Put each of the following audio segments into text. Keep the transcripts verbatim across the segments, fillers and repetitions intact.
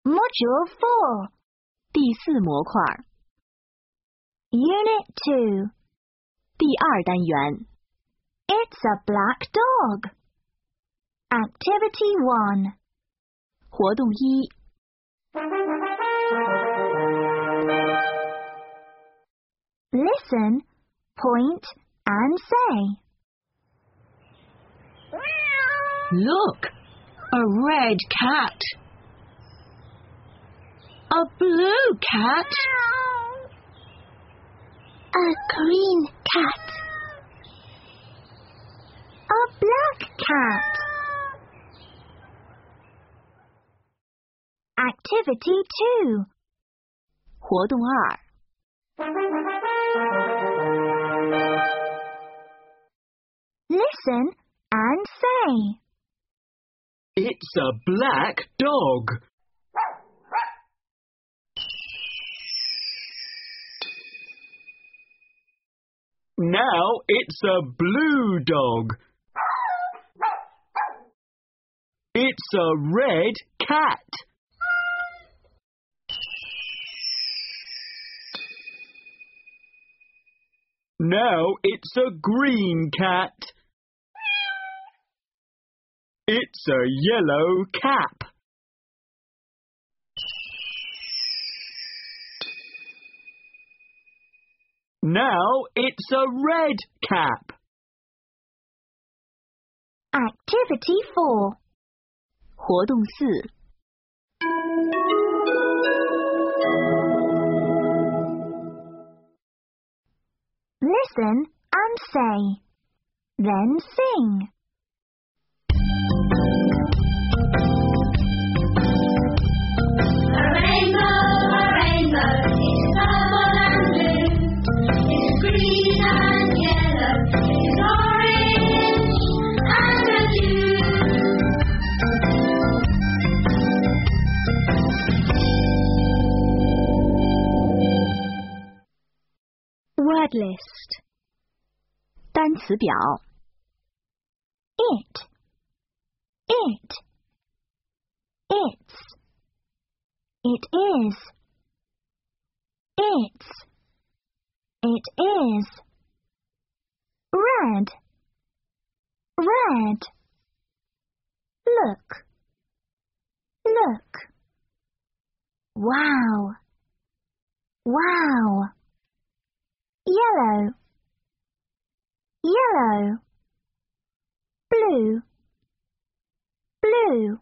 Module four. 第四模块 Unit two. 第二单元 It's a black dog. Activity one. 活动一 Listen, point, and say. Look, a red cat. A blue cat. A green cat. A black cat. Activity two. 活动二 Listen and say. It's a black dog. Now it's a blue dog. It's a red cat. Now it's a green cat. It's a yellow cap. Now it's a red cap. Activity four. 活动四 Listen and say. Then sing. Word list. 单词表 It. It. It's. It is. It's. It is. Red. Red. Look. Look. Wow. Wow. Yellow. Yellow. Blue. Blue.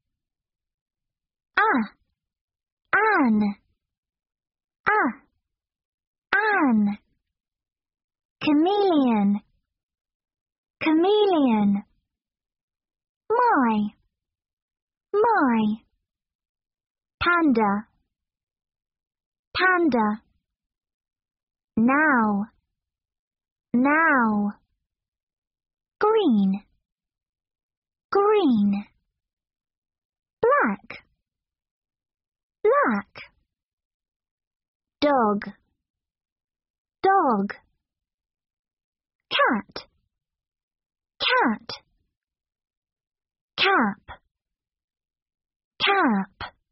Ah. An. Ah. An. Chameleon. Chameleon. My. My. Panda. Panda. Now. Now. Green. Green. Black. Black. Dog. Dog. Cat. Cat. Cap. Cap.